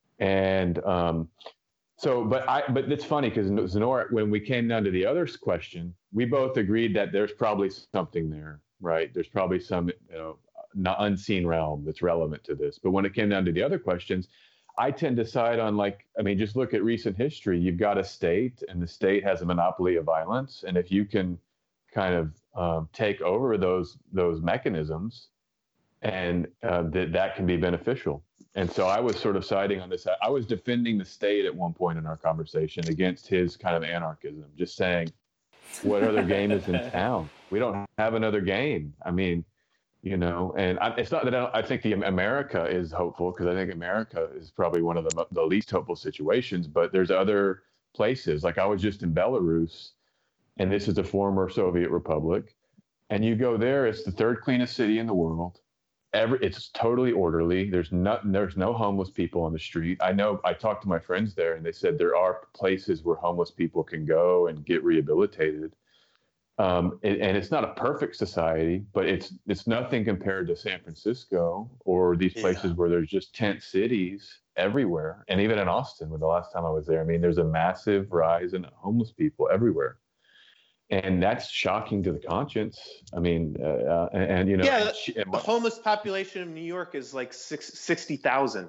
And um, so, but I, but it's funny because Zenora, when we came down to the other question, we both agreed that there's probably something there, right? There's probably some you know, unseen realm that's relevant to this. But when it came down to the other questions, I tend to side on like, I mean, just look at recent history. You've got a state and the state has a monopoly of violence. And if you can kind of um, take over those those mechanisms, and uh, that that can be beneficial. And so I was sort of siding on this. I was defending the state at one point in our conversation against his kind of anarchism, just saying, what other game is in town? We don't have another game. I mean, you know, and I, it's not that I, don't, I think the America is hopeful because I think America is probably one of the, the least hopeful situations, but there's other places. Like I was just in Belarus, and this is a former Soviet republic, and you go there, it's the third cleanest city in the world. Every, it's totally orderly. There's no, there's no homeless people on the street. I know I talked to my friends there, and they said there are places where homeless people can go and get rehabilitated. Um, and, and it's not a perfect society, but it's it's nothing compared to San Francisco or these places Yeah. where there's just tent cities everywhere. And even in Austin, when the last time I was there, I mean, there's a massive rise in homeless people everywhere. And that's shocking to the conscience. I mean, uh, uh, and, and, you know, Yeah, and she- and The my- homeless population of New York is like six, sixty thousand.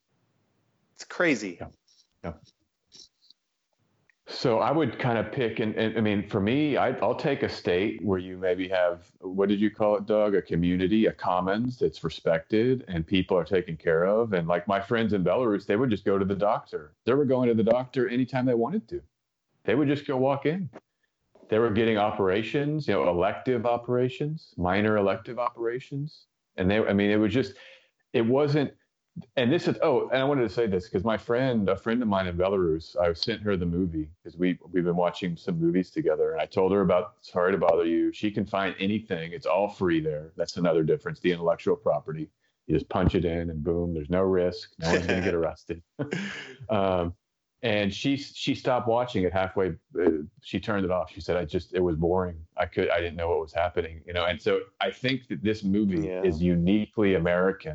It's crazy. Yeah. Yeah. So I would kind of pick, and, and I mean, for me, I, I'll take a state where you maybe have, what did you call it, Doug? A community, a commons that's respected and people are taken care of. And like my friends in Belarus, they would just go to the doctor. They were going to the doctor anytime they wanted to. They would just go walk in. They were getting operations, you know, elective operations, minor elective operations. And they, I mean, it was just, it wasn't, and this is, oh, and I wanted to say this because my friend, a friend of mine in Belarus, I sent her the movie because we, we've been watching some movies together. And I told her about Sorry to Bother You. She can find anything. It's all free there. That's another difference, the intellectual property. You just punch it in and boom, there's no risk. No one's going to get arrested. um, and she she stopped watching it halfway. Uh, she turned it off. She said, I just, it was boring. I could, I didn't know what was happening, you know? And so I think that this movie Yeah. is uniquely American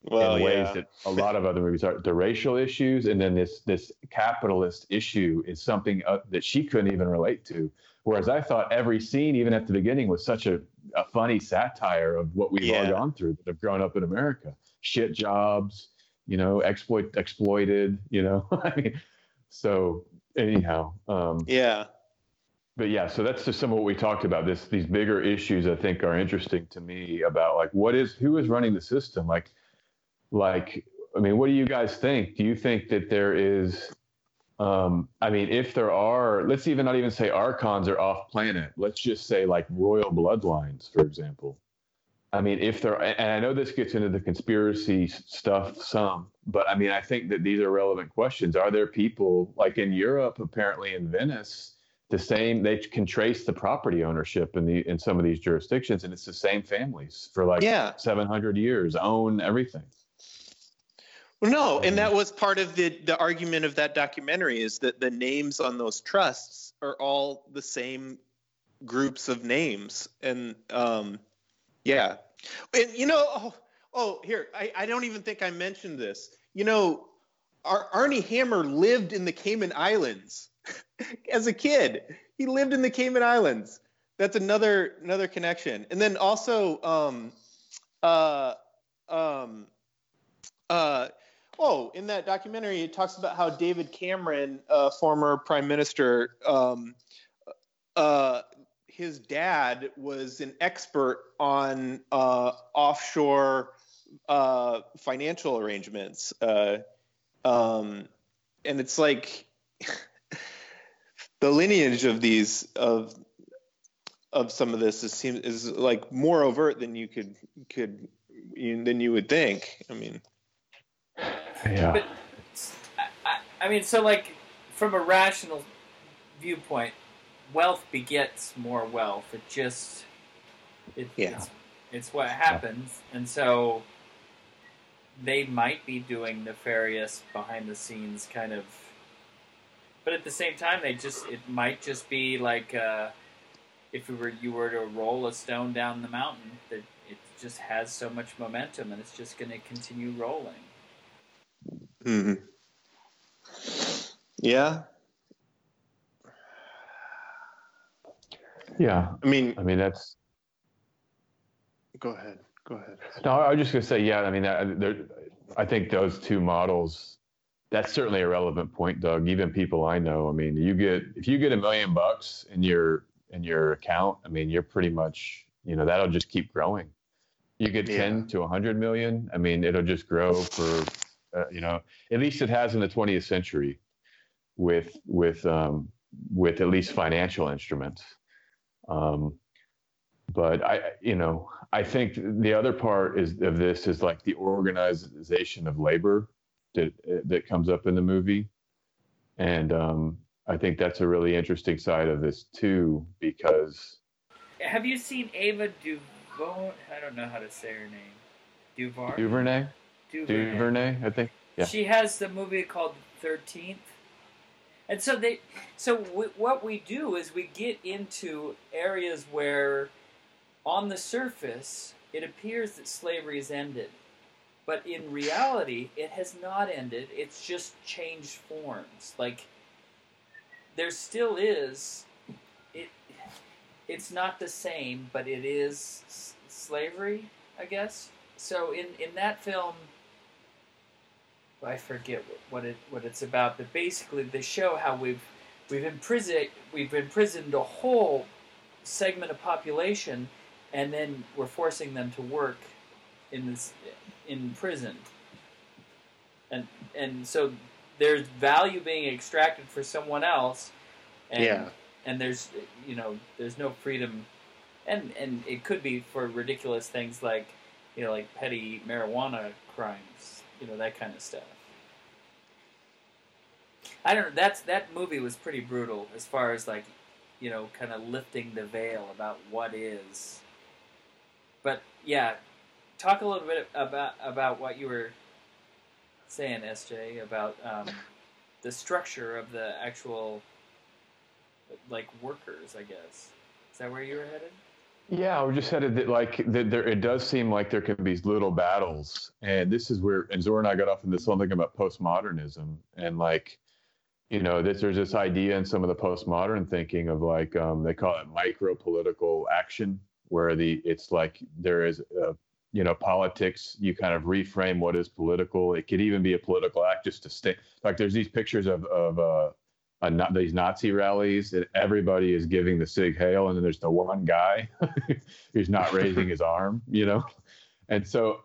well, in ways yeah. that a lot of other movies are. The racial issues, and then this this capitalist issue is something uh, that she couldn't even relate to. Whereas I thought every scene, even at the beginning, was such a, a funny satire of what we've all Yeah. gone through that have grown up in America. Shit jobs, you know, exploit exploited, you know. I mean, so anyhow, um, Yeah. but yeah, so that's just some of what we talked about. This these bigger issues I think are interesting to me about like what is who is running the system, like. Like, I mean, what do you guys think? Do you think that there is, um, I mean, if there are, let's even not even say archons are off planet. Let's just say like royal bloodlines, for example. I mean, if there, and I know this gets into the conspiracy stuff some, but I mean, I think that these are relevant questions. Are there people like in Europe, apparently in Venice, the same, they can trace the property ownership in the, in some of these jurisdictions, and it's the same families for like Yeah. seven hundred years, own everything. Well, no, and Um, that was part of the the argument of that documentary is that the names on those trusts are all the same groups of names, and um, yeah, and you know, oh, oh here, I, I don't even think I mentioned this. You know, Ar- Arnie Hammer lived in the Cayman Islands as a kid. He lived in the Cayman Islands. That's another another connection, and then also, um, uh, um, uh. Oh, in that documentary, it talks about how David Cameron, uh, former prime minister, um, uh, his dad was an expert on uh, offshore uh, financial arrangements. Uh, um, and it's like the lineage of these of of some of this is seems is like more overt than you could could than you would think. I mean. Yeah. But I, I mean, so like from a rational viewpoint, wealth begets more wealth. It just it, Yeah. it's it's what happens, and so they might be doing nefarious behind the scenes kind of. But at the same time, they just it might just be like uh, if we were you were to roll a stone down the mountain, that it just has so much momentum, and it's just going to continue rolling. Hmm. Yeah. Yeah. I mean, I mean, that's, Go ahead. Go ahead. no, I was just going to say, yeah, I mean, that, there, I think those two models, that's certainly a relevant point, Doug. Even people I know, I mean, you get, if you get a million bucks in your, in your account, I mean, you're pretty much, you know, that'll just keep growing. You get Yeah. ten to a hundred million. I mean, it'll just grow for, uh, you know, at least it has in the twentieth century with, with, um, with at least financial instruments. Um, but I, you know, I think the other part is of this is like the organization of labor that that comes up in the movie, and um, I think that's a really interesting side of this too, because Have you seen Ava DuVernay? I don't know how to say her name. DuVernay. Duvernay, DuVernay. Duvernay, I think, yeah. She has the movie called thirteenth. And so they, so w- what we do is we get into areas where, on the surface, it appears that slavery has ended, but in reality, it has not ended. It's just changed forms. Like there still is, it, it's not the same, but it is s- slavery, I guess. So in in that film. I forget what it what it's about, but basically they show how we've we've imprisoned we've imprisoned a whole segment of population, and then we're forcing them to work in this in prison, and and so there's value being extracted for someone else, and Yeah. and there's you know there's no freedom, and and it could be for ridiculous things like you know like petty marijuana crimes, you know that kind of stuff. I don't know. That's that movie was pretty brutal as far as like, you know, kind of lifting the veil about what is. But yeah, talk a little bit about about what you were saying, S J, about um, the structure of the actual like workers. I guess is that where you were headed? Yeah, we just said that like that there, it does seem like there can be little battles, and this is where and Zora and I got off in this whole thing about postmodernism, and like, you know, that there's this idea in some of the postmodern thinking of like um, they call it micro political action, where the it's like there is a, you know, politics. You kind of reframe what is political. It could even be a political act just to stay. Like there's these pictures of of uh, a, these Nazi rallies that everybody is giving the Sieg Heil, and then there's the one guy who's not raising his arm, you know? And so,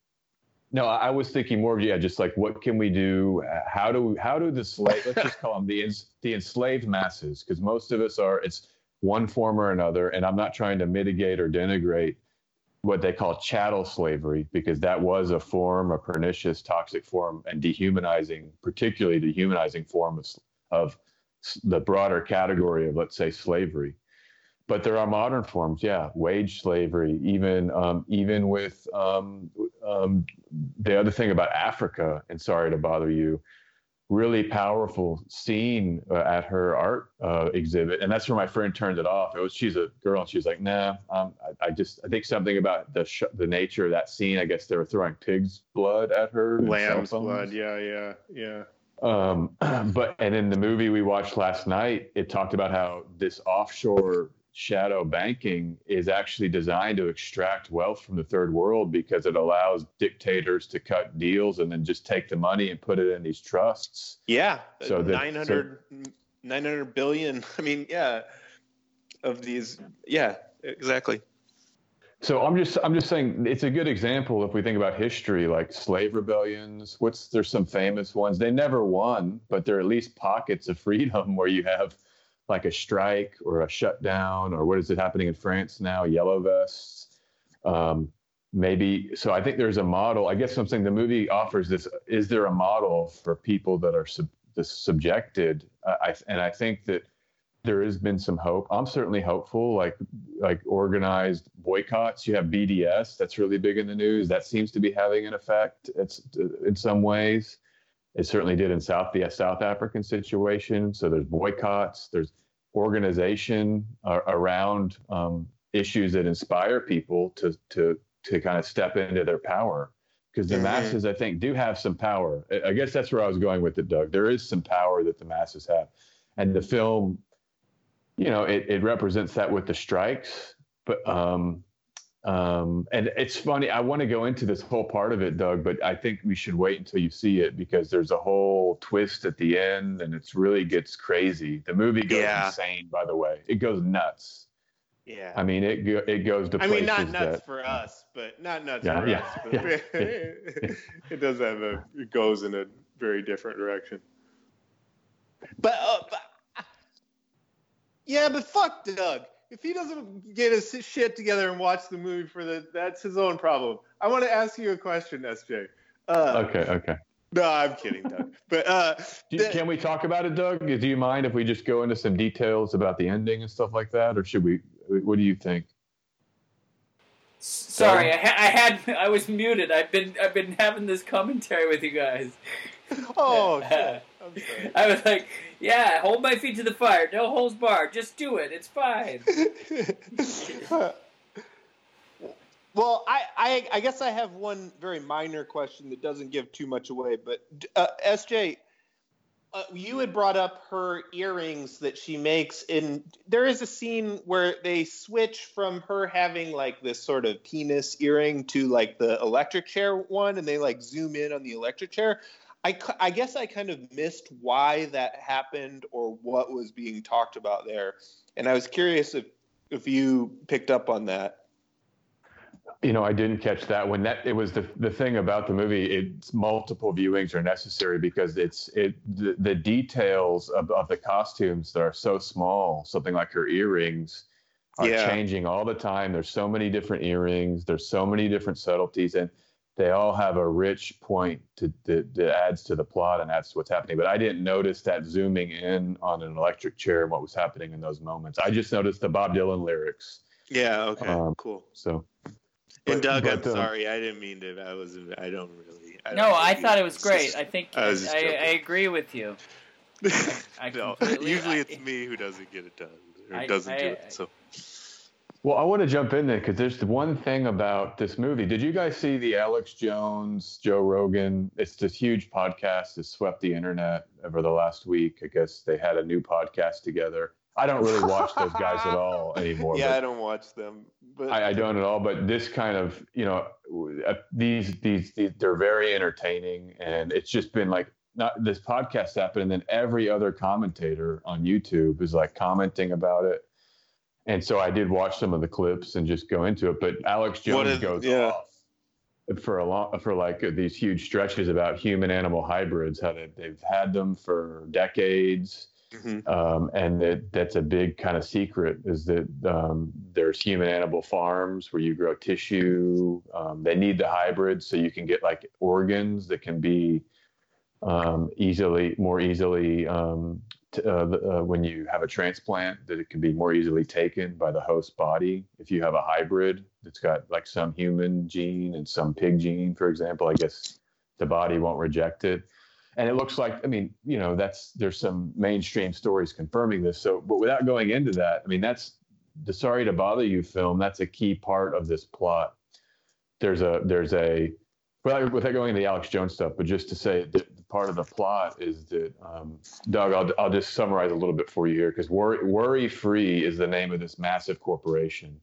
no, I was thinking more of, yeah, just like, what can we do? How do we, how do the slave, let's just call them the, the enslaved masses, because most of us are, it's one form or another. And I'm not trying to mitigate or denigrate what they call chattel slavery, because that was a form, a pernicious, toxic form, and dehumanizing, particularly dehumanizing form of, of the broader category of, let's say, slavery. But there are modern forms, yeah, wage slavery, even um, even with um, um, the other thing about Africa, and sorry to bother you, really powerful scene uh, at her art uh, exhibit, and that's where my friend turned it off. It was she's a girl, and she's like, nah, um, I, I just I think something about the sh- the nature of that scene. I guess they were throwing pig's blood at her, lamb's blood, yeah, yeah, yeah. Um, but and in the movie we watched last night, it talked about how this offshore shadow banking is actually designed to extract wealth from the third world, because it allows dictators to cut deals and then just take the money and put it in these trusts. Yeah. So that, nine hundred, so, nine hundred billion. I mean, yeah, of these. Yeah, exactly. So I'm just I'm just saying it's a good example if we think about history, like slave rebellions. What's there's some famous ones. They never won, but there are at least pockets of freedom where you have like a strike or a shutdown, or what is it happening in France now? Yellow vests. Um, maybe. So I think there's a model. I guess something the movie offers this. Is there a model for people that are sub, this subjected? Uh, I, and I think that there has been some hope. I'm certainly hopeful, like like organized boycotts. You have B D S, that's really big in the news. That seems to be having an effect. It's in some ways. It certainly did in South the South African situation. So there's boycotts. There's organization uh, around um, issues that inspire people to to to kind of step into their power. Because the mm-hmm. masses, I think, do have some power. I guess that's where I was going with it, Doug. There is some power that the masses have, and the film, you know, it, it represents that with the strikes. But um, um, and it's funny. I want to go into this whole part of it, Doug, but I think we should wait until you see it, because there's a whole twist at the end, and it's really gets crazy. The movie goes yeah. insane, by the way. It goes nuts. Yeah. I mean, it it goes to I places mean, not nuts that, for us, but not nuts yeah, for yeah, us. But yeah. It does have a. It goes in a very different direction. But, uh, but yeah, but fuck Doug. If he doesn't get his shit together and watch the movie for the, that's his own problem. I want to ask you a question, S J. Uh, okay, okay. No, I'm kidding, Doug. But uh, do, the, can we talk about it, Doug? Do you mind if we just go into some details about the ending and stuff like that, or should we? What do you think? Sorry, I, ha- I had I was muted. I've been I've been having this commentary with you guys. Oh, shit. I'm sorry. I was like, yeah, hold my feet to the fire. No holds barred. Just do it. It's fine. Well, I, I, I guess I have one very minor question that doesn't give too much away. But, uh, S J, uh, you had brought up her earrings that she makes. In there is a scene where they switch from her having, like, this sort of penis earring to, like, the electric chair one, and they, like, zoom in on the electric chair. I, I guess I kind of missed why that happened or what was being talked about there. And I was curious if, if you picked up on that. You know, I didn't catch that when that it was the the thing about the movie. It's multiple viewings are necessary because it's it the, the details of, of the costumes that are so small. Something like her earrings are yeah. changing all the time. There's so many different earrings. There's so many different subtleties, and they all have a rich point to, to, that adds to the plot and adds to what's happening. But I didn't notice that zooming in on an electric chair and what was happening in those moments. I just noticed the Bob Dylan lyrics. Yeah. Okay. Um, cool. So. And But, Doug, but, I'm um, sorry, I didn't mean to. I was. I don't really. I don't No, I really- thought it was great. I think I I, was just I, joking. I agree with you. I no, completely- usually I- it's me who doesn't get it done or I- doesn't do I- it. So Well, I want to jump in there because there's the one thing about this movie. Did you guys see the Alex Jones, Joe Rogan? It's this huge podcast that swept the internet over the last week. I guess they had a new podcast together. I don't really watch those guys at all anymore. Yeah, I don't watch them. But I, I don't at all. But this kind of, you know, uh, these, these these they're very entertaining, and it's just been like not this podcast happened, and then every other commentator on YouTube is like commenting about it. And so I did watch some of the clips and just go into it. But Alex Jones is, goes yeah. off for a long, for like these huge stretches about human animal hybrids, how they, they've had them for decades. Mm-hmm. Um, and that that's a big kind of secret is that um, there's human animal farms where you grow tissue. Um, they need the hybrids so you can get like organs that can be um, easily, more easily um, Uh, uh, when you have a transplant, that it can be more easily taken by the host body. If you have a hybrid that's got like some human gene and some pig gene, for example, I guess the body won't reject it. And it looks like, I mean, you know, that's, there's some mainstream stories confirming this. So, but without going into that, I mean, that's the Sorry to Bother You film. That's a key part of this plot. There's a, there's a, well, without going into the Alex Jones stuff, but just to say that part of the plot is that, um, Doug, I'll, I'll just summarize a little bit for you here, because Worry, Worry Free is the name of this massive corporation.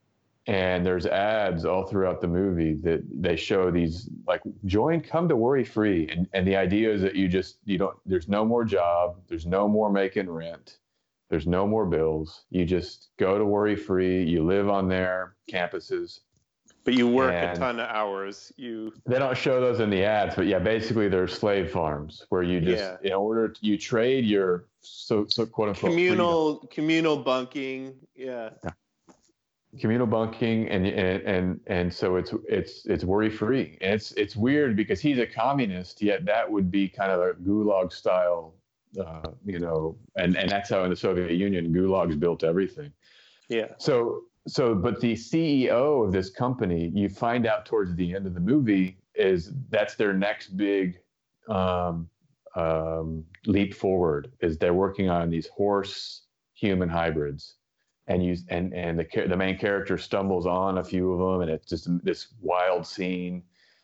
And there's ads all throughout the movie that they show these, like, join, come to Worry Free. And, and the idea is that you just, you don't, there's no more job, there's no more making rent, there's no more bills. You just go to Worry Free, you live on their campuses. But you work a ton of hours. You They don't show those in the ads, but yeah, basically they're slave farms where you just, yeah. in order to, you trade your so, so quote unquote communal freedom. communal bunking, yeah. yeah. Communal bunking, and and and and so it's it's it's worry free, and it's it's weird because he's a communist, yet that would be kind of a gulag style, uh, you know, and and that's how in the Soviet Union gulags built everything. Yeah. So. So, but the C E O of this company, you find out towards the end of the movie, is that's their next big um, um, leap forward. Is they're working on these horse human hybrids, and you and and the the main character stumbles on a few of them, and it's just this wild scene.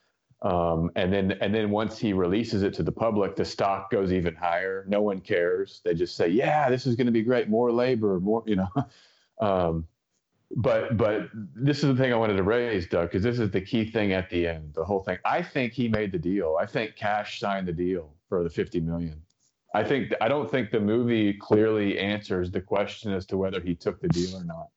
Um, and then and then once he releases it to the public, the stock goes even higher. No one cares. They just say, "Yeah, this is going to be great. More labor, more," you know. um, But but this is the thing I wanted to raise, Doug, because this is the key thing at the end, the whole thing. I think he made the deal. I think Cash signed the deal for the fifty million dollars. I think I don't think the movie clearly answers the question as to whether he took the deal or not.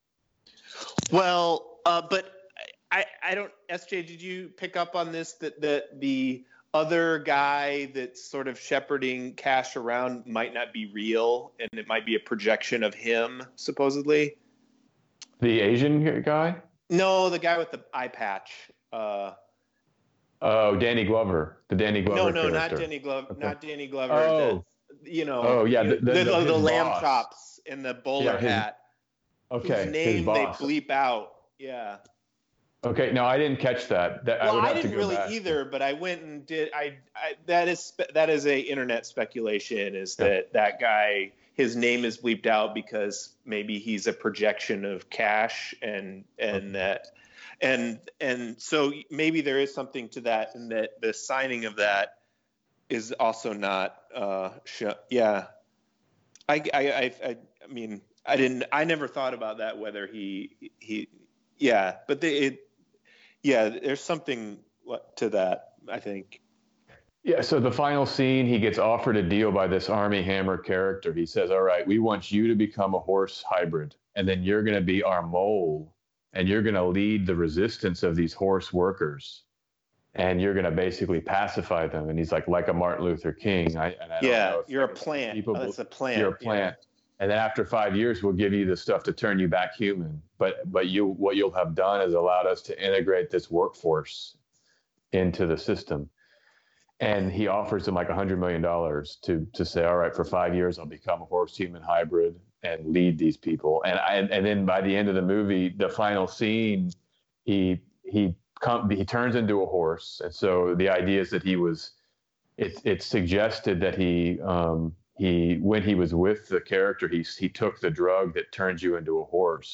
Well, uh, but I I don't. S J, did you pick up on this that that the other guy that's sort of shepherding Cash around might not be real, and it might be a projection of him, supposedly? The Asian guy? No, the guy with the eye patch. Uh, oh, Danny Glover. The Danny Glover. No, no, character. not Danny Glover. Okay. Not Danny Glover. Oh, the, you know. Oh, yeah. The, the, the, the, the lamb boss. chops and the bowler yeah, his, hat. Okay. Whose name his boss. they bleep out. Yeah. Okay. No, I didn't catch that. that well, I, would I have didn't to go really back. either, but I went and did. I, I that is that is a internet speculation. Is that yeah. that guy? His name is bleeped out because maybe he's a projection of Cash, and and that and and so maybe there is something to that, and that the signing of that is also not. Uh, sh- yeah, I, I I I I mean I didn't I never thought about that whether he he yeah, but the, it yeah there's something to that, I think. Yeah, so the final scene, he gets offered a deal by this Armie Hammer character. He says, all right, we want you to become a horse hybrid, and then you're going to be our mole, and you're going to lead the resistance of these horse workers, and you're going to basically pacify them. And he's like, like a Martin Luther King. I, and I don't yeah, know if you're a plant. People, oh, that's a plant. You're a plant. Yeah. And then after five years, we'll give you the stuff to turn you back human. But but you what you'll have done is allowed us to integrate this workforce into the system. And he offers him like one hundred million dollars to to say, all right, for five years, I'll become a horse-human hybrid and lead these people. And I, and then by the end of the movie, the final scene, he he come, he turns into a horse. And so the idea is that he was, it, it's suggested that he, um, he when he was with the character, he, he took the drug that turns you into a horse.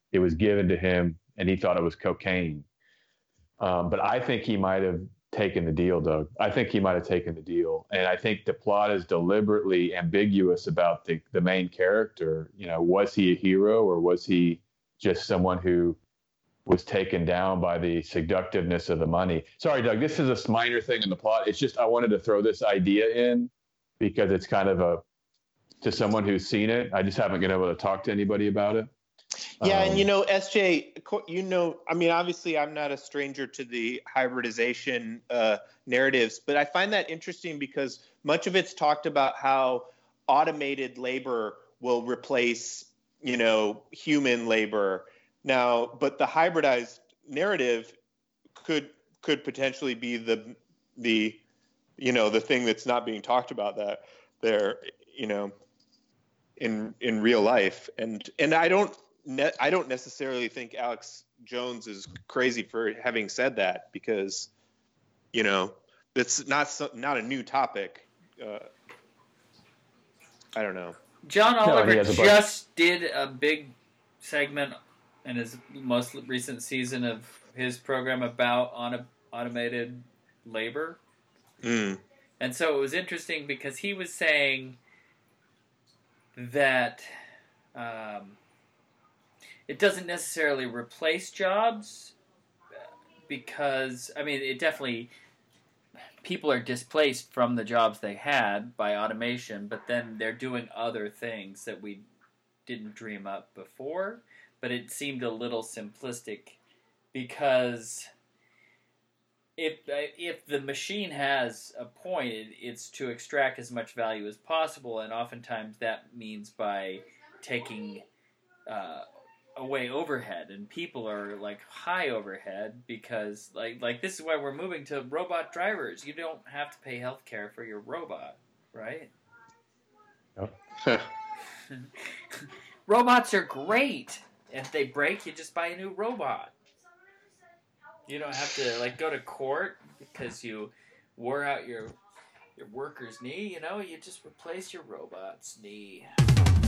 it was given to him and he thought it was cocaine. Um, but I think he might have taken the deal, Doug. I think he might have taken the deal. And I think the plot is deliberately ambiguous about the, the main character. You know, was he a hero or was he just someone who was taken down by the seductiveness of the money? Sorry, Doug, this is a minor thing in the plot. It's just I wanted to throw this idea in because it's kind of a, to someone who's seen it. I just haven't been able to talk to anybody about it. Yeah, Um, and you know, S J, you know, I mean, obviously, I'm not a stranger to the hybridization uh, narratives, but I find that interesting because much of it's talked about how automated labor will replace, you know, human labor. Now, but the hybridized narrative could could potentially be the the you know the thing that's not being talked about that there, you know, in in real life, and and I don't. Ne- I don't necessarily think Alex Jones is crazy for having said that because, you know, it's not so, not a new topic. Uh, I don't know. John No, Oliver he has a just did a big segment in his most recent season of his program about auto- automated labor. Mm. And so it was interesting because he was saying that um, it doesn't necessarily replace jobs because, I mean, it definitely, people are displaced from the jobs they had by automation, but then they're doing other things that we didn't dream up before. But it seemed a little simplistic because if if the machine has a point, it's to extract as much value as possible, and oftentimes that means by taking uh, away overhead, and people are like high overhead because like like this is why we're moving to robot drivers. You don't have to pay health care for your robot, right? Yep. Robots are great. If they break, you just buy a new robot. You don't have to like go to court because you wore out your your worker's knee. You know, you just replace your robot's knee.